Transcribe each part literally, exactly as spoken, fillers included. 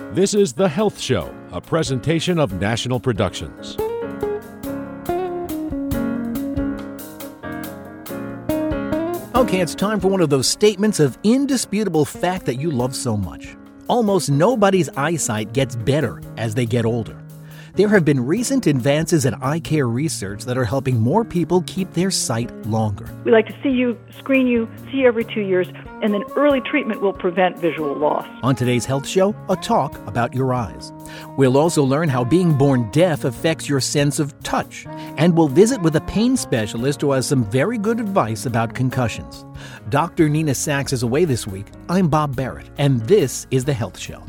This is The Health Show, a presentation of National Productions. Okay, it's time for one of those statements of indisputable fact that you love so much. Almost nobody's eyesight gets better as they get older. There have been recent advances in eye care research that are helping more people keep their sight longer. We like to see you, screen you, see you every two years, and then early treatment will prevent visual loss. On today's Health Show, a talk about your eyes. We'll also learn how being born deaf affects your sense of touch, and we'll visit with a pain specialist who has some very good advice about concussions. Doctor Nina Sachs is away this week. I'm Bob Barrett, and this is The Health Show.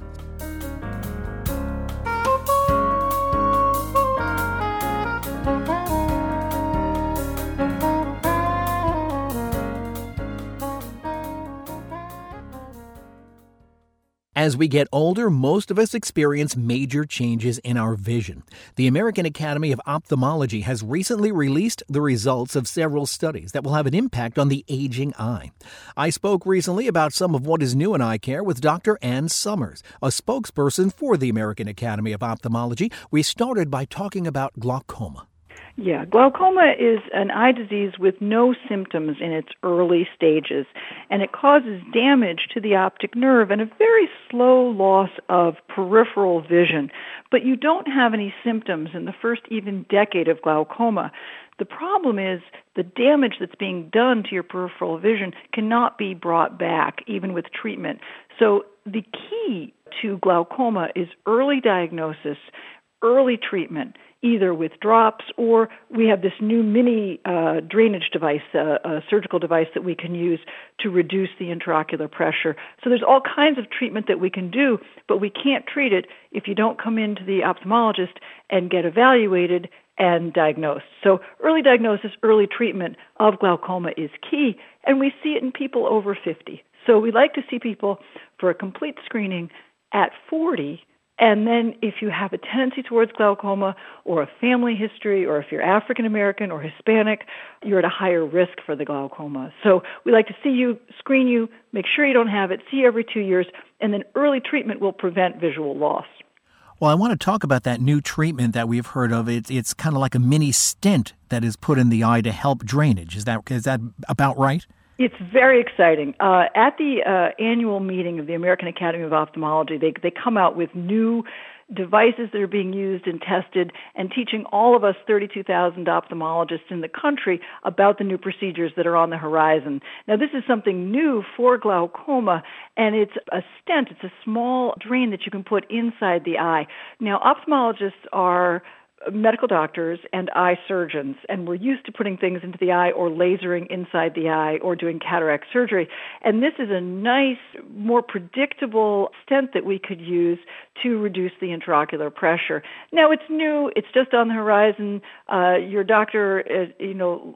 As we get older, most of us experience major changes in our vision. The American Academy of Ophthalmology has recently released the results of several studies that will have an impact on the aging eye. I spoke recently about some of what is new in eye care with Doctor Ann Summers, a spokesperson for the American Academy of Ophthalmology. We started by talking about glaucoma. Yeah, glaucoma is an eye disease with no symptoms in its early stages, and it causes damage to the optic nerve and a very slow loss of peripheral vision. But you don't have any symptoms in the first even decade of glaucoma. The problem is the damage that's being done to your peripheral vision cannot be brought back, even with treatment. So the key to glaucoma is early diagnosis, early treatment, either with drops or we have this new mini uh, drainage device, uh, a surgical device that we can use to reduce the intraocular pressure. So there's all kinds of treatment that we can do, but we can't treat it if you don't come into the ophthalmologist and get evaluated and diagnosed. So early diagnosis, early treatment of glaucoma is key, and we see it in people over fifty. So we like to see people for a complete screening at forty. And then if you have a tendency towards glaucoma or a family history, or if you're African American or Hispanic, you're at a higher risk for the glaucoma. So we like to see you, screen you, make sure you don't have it, see you every two years, and then early treatment will prevent visual loss. Well, I want to talk about that new treatment that we've heard of. It's, it's kind of like a mini stent that is put in the eye to help drainage. Is that is that about right? It's very exciting. Uh, at the uh, annual meeting of the American Academy of Ophthalmology, they, they come out with new devices that are being used and tested and teaching all of us thirty-two thousand ophthalmologists in the country about the new procedures that are on the horizon. Now, this is something new for glaucoma, and it's a stent. It's a small drain that you can put inside the eye. Now, ophthalmologists are medical doctors and eye surgeons, and we're used to putting things into the eye or lasering inside the eye or doing cataract surgery. And this is a nice, more predictable stent that we could use to reduce the intraocular pressure. Now, it's new. It's just on the horizon. Uh, your doctor, uh, you know,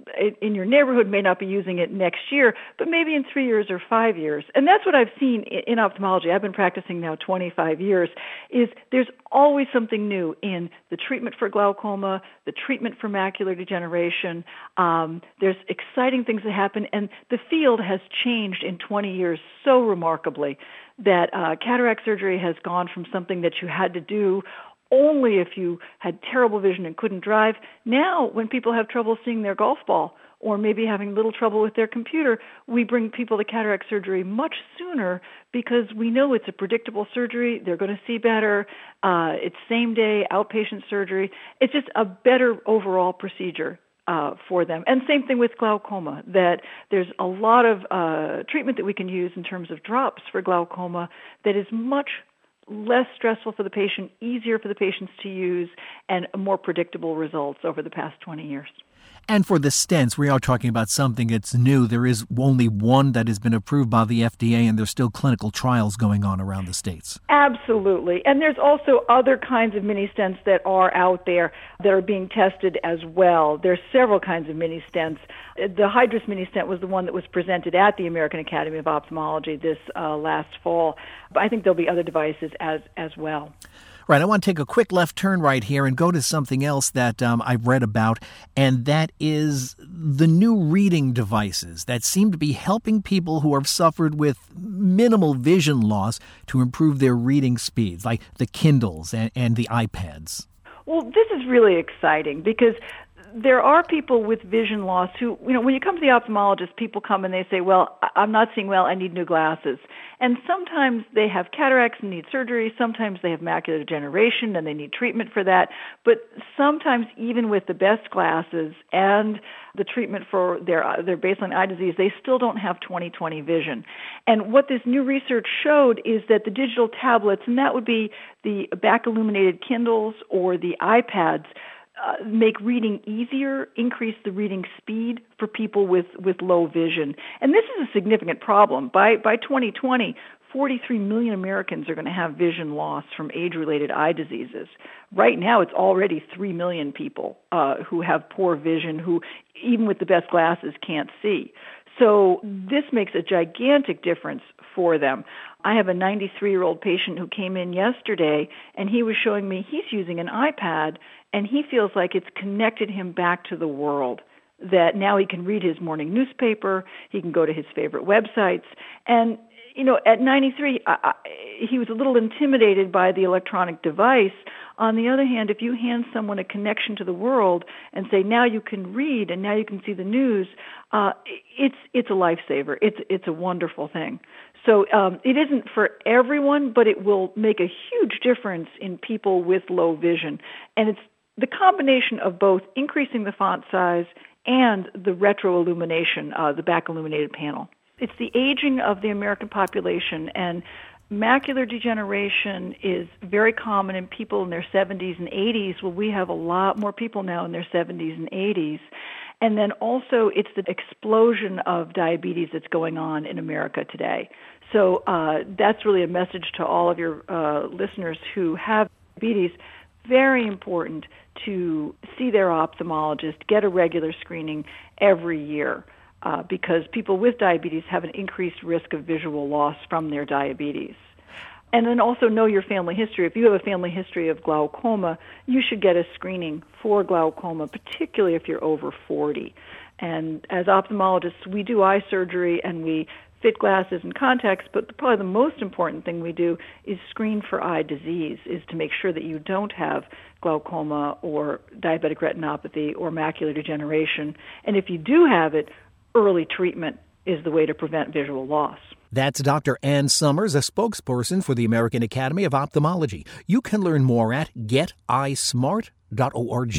in your neighborhood may not be using it next year, but maybe in three years or five years. And that's what I've seen in ophthalmology. I've been practicing now twenty-five years, is there's always something new in the treatment for glaucoma, the treatment for macular degeneration. Um, there's exciting things that happen, and the field has changed in twenty years so remarkably that uh, cataract surgery has gone from something that you had to do only if you had terrible vision and couldn't drive. Now, when people have trouble seeing their golf ball or maybe having little trouble with their computer, we bring people to cataract surgery much sooner because we know it's a predictable surgery. They're going to see better. Uh, it's same-day outpatient surgery. It's just a better overall procedure uh, for them. And same thing with glaucoma, that there's a lot of uh, treatment that we can use in terms of drops for glaucoma that is much less stressful for the patient, easier for the patients to use, and more predictable results over the past twenty years. And for the stents, we are talking about something that's new. There is only one that has been approved by the F D A, and there's still clinical trials going on around the states. Absolutely. And there's also other kinds of mini stents that are out there that are being tested as well. There's several kinds of mini stents. The Hydrus mini stent was the one that was presented at the American Academy of Ophthalmology this uh, last fall. But I think there'll be other devices as as well. Right, I want to take a quick left turn right here and go to something else that um, I've read about, and that is the new reading devices that seem to be helping people who have suffered with minimal vision loss to improve their reading speeds, like the Kindles and, and the iPads. Well, this is really exciting because there are people with vision loss who, you know, when you come to the ophthalmologist, people come and they say, well, I'm not seeing well, I need new glasses. And sometimes they have cataracts and need surgery. Sometimes they have macular degeneration and they need treatment for that. But sometimes even with the best glasses and the treatment for their their baseline eye disease, they still don't have twenty twenty vision. And what this new research showed is that the digital tablets, and that would be the back-illuminated Kindles or the iPads, Uh, make reading easier, increase the reading speed for people with, with low vision. And this is a significant problem. By by twenty twenty, forty-three million Americans are going to have vision loss from age-related eye diseases. Right now, it's already three million people uh, who have poor vision, who, even with the best glasses, can't see. So this makes a gigantic difference for them. I have a ninety-three-year-old patient who came in yesterday, and he was showing me he's using an iPad, and he feels like it's connected him back to the world, that now he can read his morning newspaper, he can go to his favorite websites. And, you know, at ninety-three, I, I, he was a little intimidated by the electronic device. On the other hand, if you hand someone a connection to the world and say, now you can read and now you can see the news, uh, it's it's a lifesaver. It's it's a wonderful thing. So um, it isn't for everyone, but it will make a huge difference in people with low vision. And it's the combination of both increasing the font size and the retro illumination, uh, the back illuminated panel. It's the aging of the American population, and macular degeneration is very common in people in their seventies and eighties. Well, we have a lot more people now in their seventies and eighties. And then also it's the explosion of diabetes that's going on in America today. So uh, that's really a message to all of your uh, listeners who have diabetes. Very important to see their ophthalmologist, get a regular screening every year. Uh, because people with diabetes have an increased risk of visual loss from their diabetes. And then also know your family history. If you have a family history of glaucoma, you should get a screening for glaucoma, particularly if you're over forty. And as ophthalmologists, we do eye surgery and we fit glasses and contacts, but probably the most important thing we do is screen for eye disease, is to make sure that you don't have glaucoma or diabetic retinopathy or macular degeneration. And if you do have it, early treatment is the way to prevent visual loss. That's Doctor Ann Summers, a spokesperson for the American Academy of Ophthalmology. You can learn more at get eye smart dot org.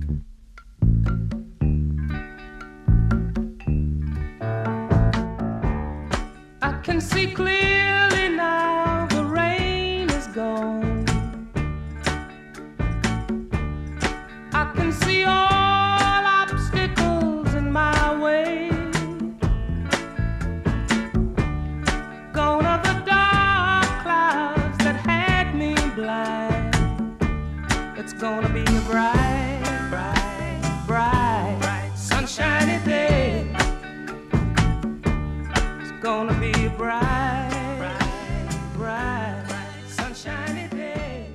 I can see clearly now, the rain is gone. I can see all obstacles in my way. Gone are the dark clouds that had me blind. It's gonna be a bright, bright, bright, bright, sunshiny day. It's gonna be a bright, bright, bright, bright, sunshiny day.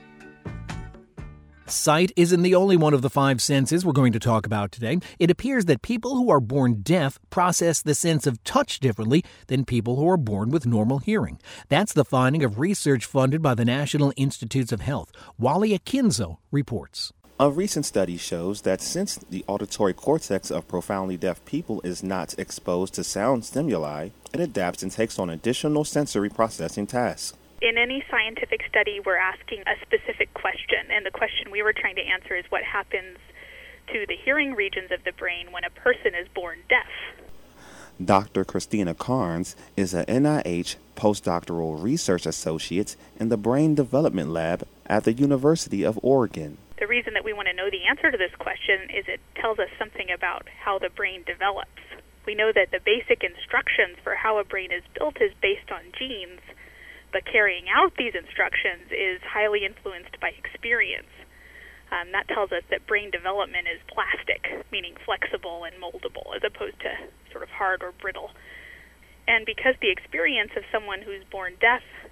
Sight isn't the only one of the five senses we're going to talk about today. It appears that people who are born deaf process the sense of touch differently than people who are born with normal hearing. That's the finding of research funded by the National Institutes of Health. Wally Akinzo reports. A recent study shows that since the auditory cortex of profoundly deaf people is not exposed to sound stimuli, it adapts and takes on additional sensory processing tasks. In any scientific study, we're asking a specific question, and the question we were trying to answer is what happens to the hearing regions of the brain when a person is born deaf. Doctor Christina Carnes is an N I H postdoctoral research associate in the Brain Development Lab at the University of Oregon. The reason that we want to know the answer to this question is it tells us something about how the brain develops. We know that the basic instructions for how a brain is built is based on genes, but carrying out these instructions is highly influenced by experience. Um, that tells us that brain development is plastic, meaning flexible and moldable, as opposed to sort of hard or brittle. And because the experience of someone who's born deaf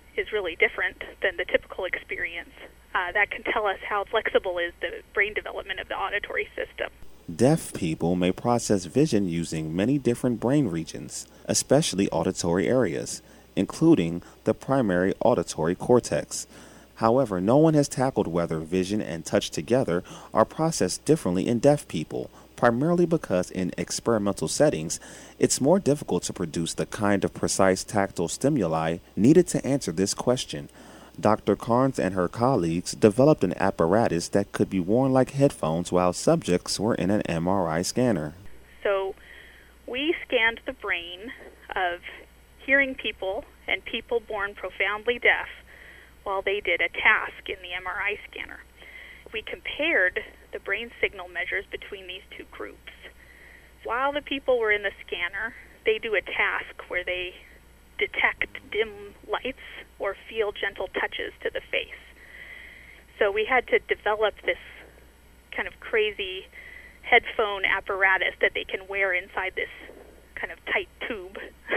is really different than the typical experience, uh, that can tell us how flexible is the brain development of the auditory system. Deaf people may process vision using many different brain regions, especially auditory areas, including the primary auditory cortex. However, no one has tackled whether vision and touch together are processed differently in deaf people, primarily because in experimental settings, it's more difficult to produce the kind of precise tactile stimuli needed to answer this question. Doctor Carnes and her colleagues developed an apparatus that could be worn like headphones while subjects were in an M R I scanner. So we scanned the brain of hearing people and people born profoundly deaf while they did a task in the M R I scanner. We compared the brain signal measures between these two groups. While the people were in the scanner, they do a task where they detect dim lights or feel gentle touches to the face. So we had to develop this kind of crazy headphone apparatus that they can wear inside this kind of tight tube.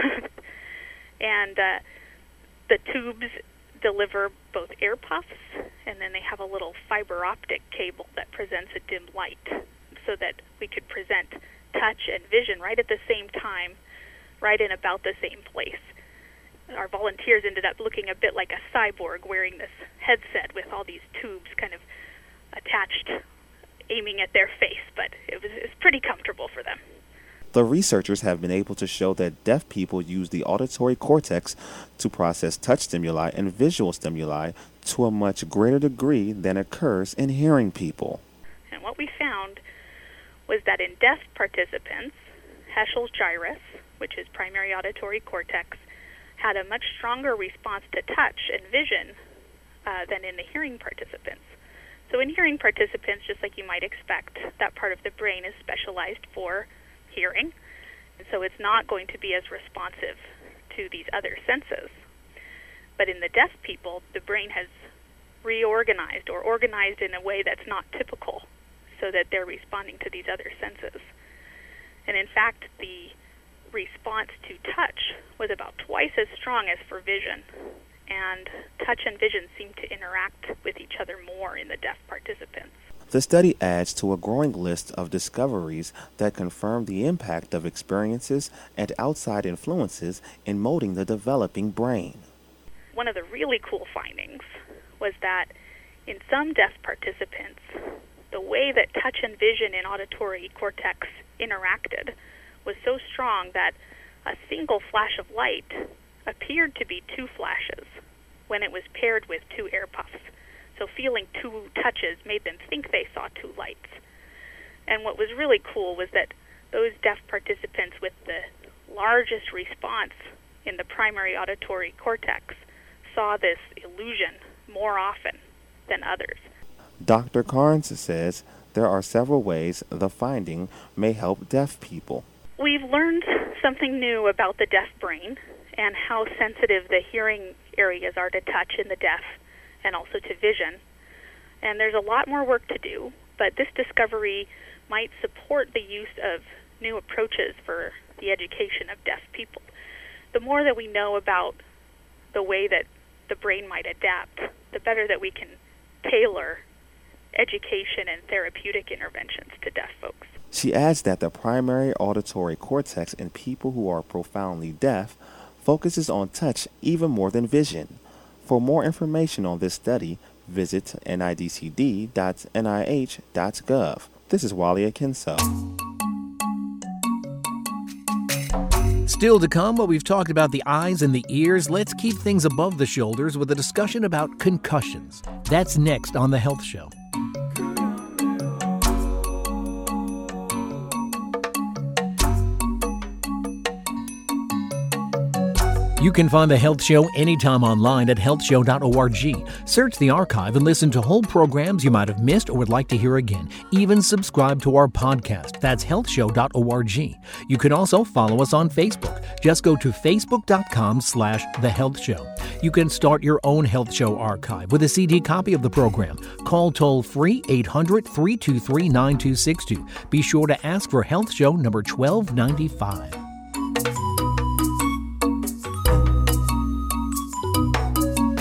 and uh, the tubes deliver both air puffs, and then they have a little fiber optic cable that presents a dim light so that we could present touch and vision right at the same time, right in about the same place. Our volunteers ended up looking a bit like a cyborg wearing this headset with all these tubes kind of attached, aiming at their face, but it was, it was pretty comfortable for them. The researchers have been able to show that deaf people use the auditory cortex to process touch stimuli and visual stimuli to a much greater degree than occurs in hearing people. And what we found was that in deaf participants, Heschel's gyrus, which is primary auditory cortex, had a much stronger response to touch and vision uh, than in the hearing participants. So in hearing participants, just like you might expect, that part of the brain is specialized for hearing, and so it's not going to be as responsive to these other senses. But in the deaf people, the brain has reorganized or organized in a way that's not typical, so that they're responding to these other senses. And in fact, the response to touch was about twice as strong as for vision, and touch and vision seem to interact with each other more in the deaf participants. The study adds to a growing list of discoveries that confirm the impact of experiences and outside influences in molding the developing brain. One of the really cool findings was that in some deaf participants, the way that touch and vision in auditory cortex interacted was so strong that a single flash of light appeared to be two flashes when it was paired with two air puffs. So feeling two touches made them think they saw two lights. And what was really cool was that those deaf participants with the largest response in the primary auditory cortex saw this illusion more often than others. Doctor Carnes says there are several ways the finding may help deaf people. We've learned something new about the deaf brain and how sensitive the hearing areas are to touch in the deaf and also to vision. And there's a lot more work to do, but this discovery might support the use of new approaches for the education of deaf people. The more that we know about the way that the brain might adapt, the better that we can tailor education and therapeutic interventions to deaf folks. She adds that the primary auditory cortex in people who are profoundly deaf focuses on touch even more than vision. For more information on this study, visit N I D C D dot N I H dot gov. This is Wally Akinso. Still to come, while we've talked about the eyes and the ears, let's keep things above the shoulders with a discussion about concussions. That's next on The Health Show. You can find The Health Show anytime online at health show dot org. Search the archive and listen to whole programs you might have missed or would like to hear again. Even subscribe to our podcast. That's health show dot org. You can also follow us on Facebook. Just go to facebook dot com slash The Health Show. You can start your own Health Show archive with a C D copy of the program. Call toll-free eight hundred, three two three, nine two six two. Be sure to ask for Health Show number twelve ninety-five.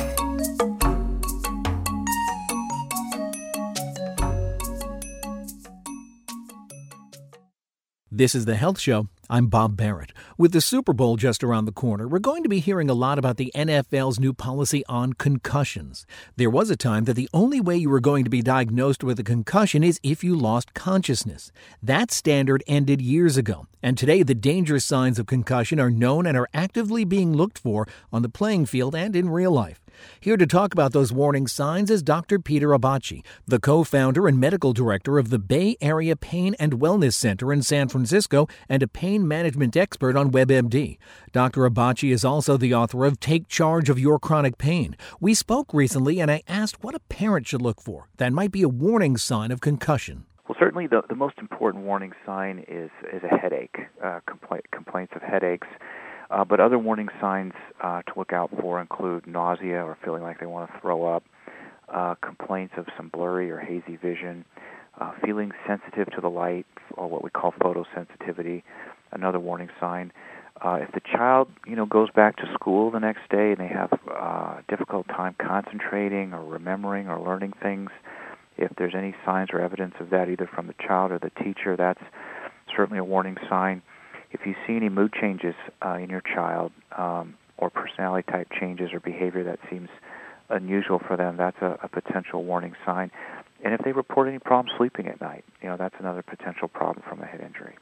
This is The Health Show. I'm Bob Barrett. With the Super Bowl just around the corner, we're going to be hearing a lot about the N F L's new policy on concussions. There was a time that the only way you were going to be diagnosed with a concussion is if you lost consciousness. That standard ended years ago, and today the dangerous signs of concussion are known and are actively being looked for on the playing field and in real life. Here to talk about those warning signs is Doctor Peter Abbacci, the co-founder and medical director of the Bay Area Pain and Wellness Center in San Francisco and a pain management expert on WebMD. Doctor Abbacci is also the author of Take Charge of Your Chronic Pain. We spoke recently and I asked what a parent should look for that might be a warning sign of concussion. Well, certainly the, the most important warning sign is, is a headache, uh, compla- complaints of headaches. Uh, but other warning signs uh, to look out for include nausea or feeling like they want to throw up, uh, complaints of some blurry or hazy vision, uh, feeling sensitive to the light, or what we call photosensitivity, another warning sign. Uh, if the child, you know, goes back to school the next day and they have uh, a difficult time concentrating or remembering or learning things, if there's any signs or evidence of that either from the child or the teacher, that's certainly a warning sign. If you see any mood changes uh, in your child um, or personality type changes or behavior that seems unusual for them, that's a, a potential warning sign. And if they report any problems sleeping at night, you know, that's another potential problem from a head injury.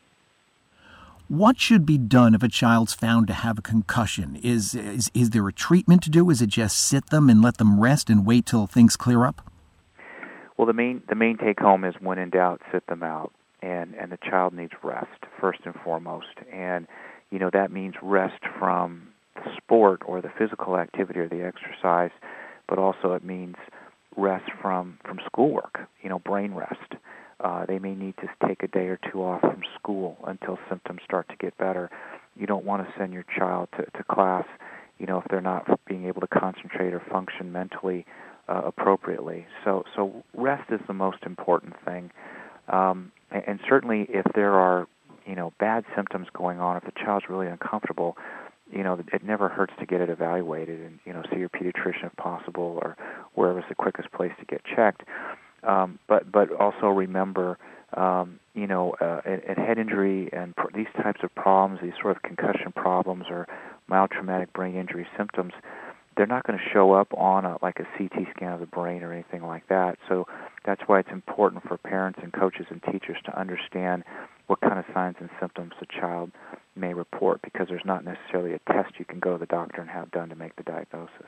What should be done if a child's found to have a concussion? Is, is is there a treatment to do? Is it just sit them and let them rest and wait till things clear up? Well, the main the main take home is when in doubt, sit them out. And, and the child needs rest, first and foremost. And, you know, that means rest from the sport or the physical activity or the exercise, but also it means rest from, from schoolwork, you know, brain rest. Uh, they may need to take a day or two off from school until symptoms start to get better. You don't want to send your child to, to class, you know, if they're not being able to concentrate or function mentally uh, appropriately. So, so rest is the most important thing. Um, And certainly if there are, you know, bad symptoms going on, if the child's really uncomfortable, you know, it never hurts to get it evaluated and, you know, see your pediatrician if possible or wherever's the quickest place to get checked. Um, but but also remember, um, you know, uh, a, a head injury and pr- these types of problems, these sort of concussion problems or mild traumatic brain injury symptoms, they're not going to show up on a, like a C T scan of the brain or anything like that. So that's why it's important for parents and coaches and teachers to understand what kind of signs and symptoms the child may report, because there's not necessarily a test you can go to the doctor and have done to make the diagnosis.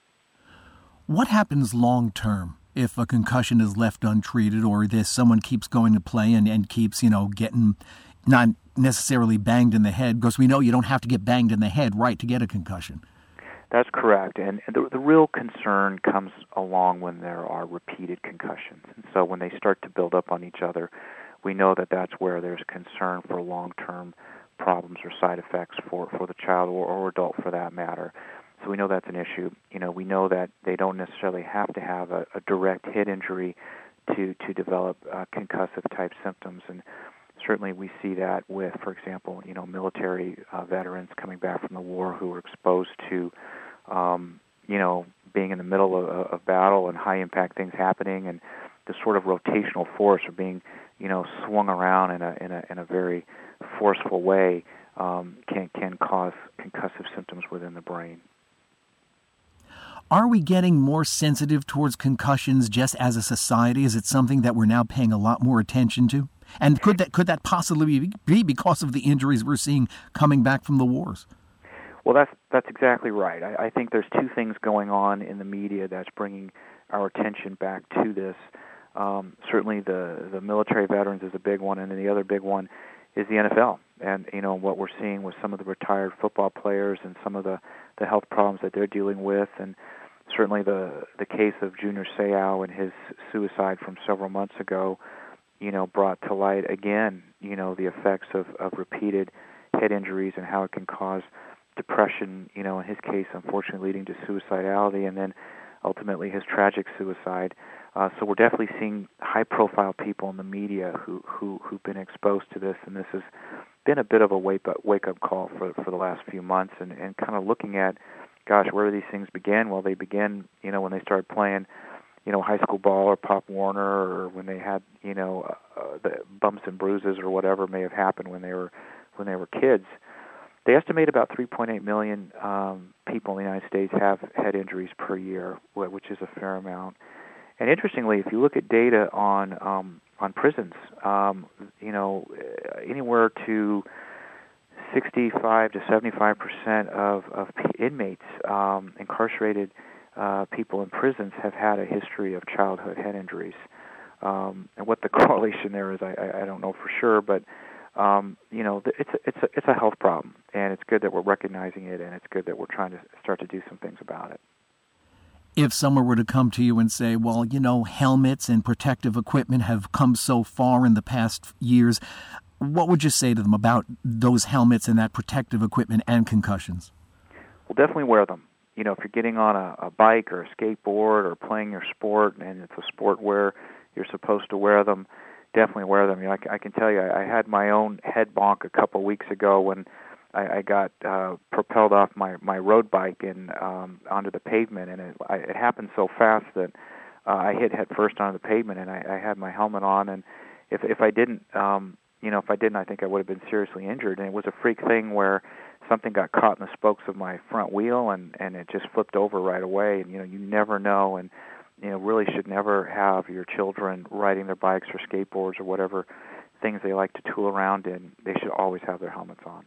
What happens long term if a concussion is left untreated, or this someone keeps going to play and, and keeps, you know, getting not necessarily banged in the head? Because we know you don't have to get banged in the head, right, to get a concussion. That's correct, and the, the real concern comes along when there are repeated concussions. And so when they start to build up on each other, we know that that's where there's concern for long-term problems or side effects for, for the child or, or adult for that matter. So we know that's an issue. You know, we know that they don't necessarily have to have a, a direct head injury to, to develop uh, concussive-type symptoms, and certainly we see that with, for example, you know, military uh, veterans coming back from the war who were exposed to, um, you know, being in the middle of, of battle and high-impact things happening, and the sort of rotational force of being, you know, swung around in a in a in a very forceful way um, can can cause concussive symptoms within the brain. Are we getting more sensitive towards concussions just as a society? Is it something that we're now paying a lot more attention to? And could that could that possibly be because of the injuries we're seeing coming back from the wars? Well, that's that's exactly right. I, I think there's two things going on in the media that's bringing our attention back to this. Um, certainly, the the military veterans is a big one, and then the other big one is the N F L. And you know what we're seeing with some of the retired football players and some of the, the health problems that they're dealing with, and certainly the the case of Junior Seau and his suicide from several months ago, you know, brought to light again, you know, the effects of, of repeated head injuries and how it can cause depression, you know, in his case, unfortunately leading to suicidality, and then ultimately his tragic suicide. Uh, so we're definitely seeing high-profile people in the media who, who, who've been exposed to this, and this has been a bit of a wake-up, wake-up call for, for the last few months, and, and kind of looking at, gosh, where do these things begin? Well, they begin, you know, when they started playing, you know, high school ball or Pop Warner, or when they had, you know, uh, the bumps and bruises or whatever may have happened when they were when they were kids. They estimate about three point eight million um, people in the United States have head injuries per year, which is a fair amount. And interestingly, if you look at data on um, on prisons, um, you know, anywhere to sixty-five to seventy-five percent of of inmates, um, incarcerated uh, people in prisons, have had a history of childhood head injuries. Um, and what the correlation there is, I, I don't know for sure, but um, you know, it's a, it's a, it's a health problem, and it's good that we're recognizing it, and it's good that we're trying to start to do some things about it. If someone were to come to you and say, well, you know, helmets and protective equipment have come so far in the past years, what would you say to them about those helmets and that protective equipment and concussions? Well, definitely wear them. You know, if you're getting on a, a bike or a skateboard or playing your sport, and it's a sport where you're supposed to wear them, definitely wear them. You know, I, I can tell you, I, I had my own head bonk a couple weeks ago when I, I got uh, propelled off my, my road bike and um, onto the pavement, and it, I, it happened so fast that uh, I hit head first onto the pavement, and I, I had my helmet on, and if if I didn't, um, you know, if I didn't, I think I would have been seriously injured. And it was a freak thing where something got caught in the spokes of my front wheel, and, and it just flipped over right away. And you know, you never know, and you know, really should never have your children riding their bikes or skateboards or whatever things they like to tool around in. They should always have their helmets on.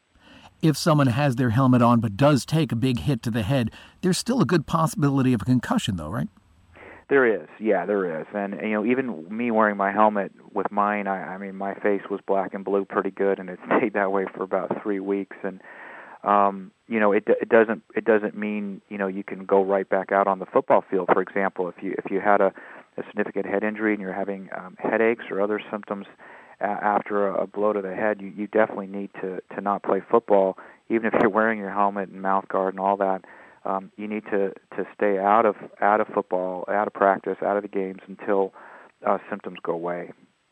If someone has their helmet on but does take a big hit to the head, there's still a good possibility of a concussion, though, right? There is, yeah, there is. And, you know, even me wearing my helmet with mine, I, I mean, my face was black and blue pretty good, and it stayed that way for about three weeks. And, um, you know, it, it doesn't it doesn't mean, you know, you can go right back out on the football field. For example, if you if you had a, a significant head injury and you're having um, headaches or other symptoms after a blow to the head, you, you definitely need to, to not play football. Even if you're wearing your helmet and mouth guard and all that, um, you need to, to stay out of out of football, out of practice, out of the games until uh, symptoms go away.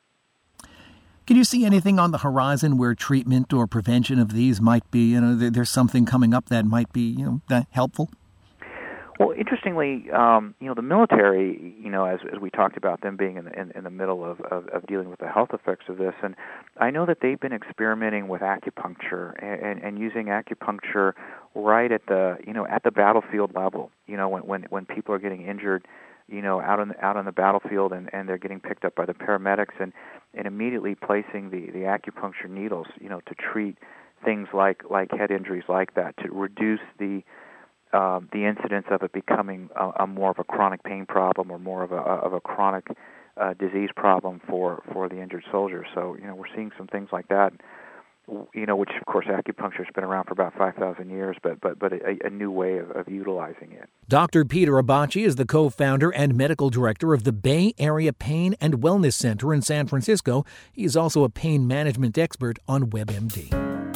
Can you see anything on the horizon where treatment or prevention of these might be, you know, there's something coming up that might be, you know, that helpful? Well, interestingly, um, you know, the military, you know, as as we talked about them being in the, in, in the middle of, of, of dealing with the health effects of this, and I know that they've been experimenting with acupuncture and, and, and using acupuncture right at the, you know, at the battlefield level. You know, when when, when people are getting injured, you know, out on the, out on the battlefield, and, and they're getting picked up by the paramedics, and, and immediately placing the, the acupuncture needles, you know, to treat things like like head injuries like that, to reduce the Um, the incidence of it becoming a, a more of a chronic pain problem or more of a of a chronic uh, disease problem for, for the injured soldier. So, you know, we're seeing some things like that, you know, which, of course, acupuncture has been around for about five thousand years, but but, but a, a new way of, of utilizing it. Doctor Peter Abbacci is the co-founder and medical director of the Bay Area Pain and Wellness Center in San Francisco. He is also a pain management expert on WebMD.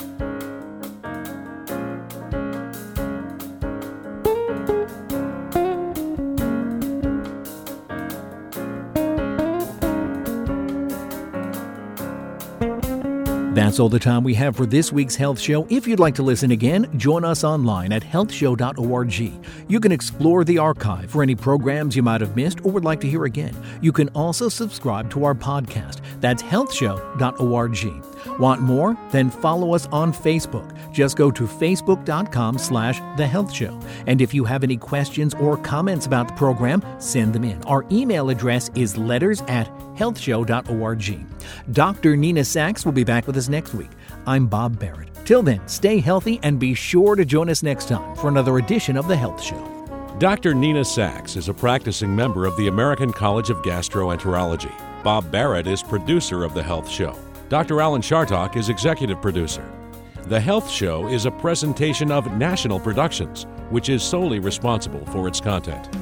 That's all the time we have for this week's Health Show. If you'd like to listen again, join us online at health show dot org. You can explore the archive for any programs you might have missed or would like to hear again. You can also subscribe to our podcast. That's health show dot org. Want more? Then follow us on Facebook. Just go to facebook dot com slash the health show. And if you have any questions or comments about the program, send them in. Our email address is letters at health show dot org. Doctor Nina Sachs will be back with us next week. I'm Bob Barrett. Till then, stay healthy and be sure to join us next time for another edition of The Health Show. Doctor Nina Sachs is a practicing member of the American College of Gastroenterology. Bob Barrett is producer of The Health Show. Doctor Alan Chartock is executive producer. The Health Show is a presentation of National Productions, which is solely responsible for its content.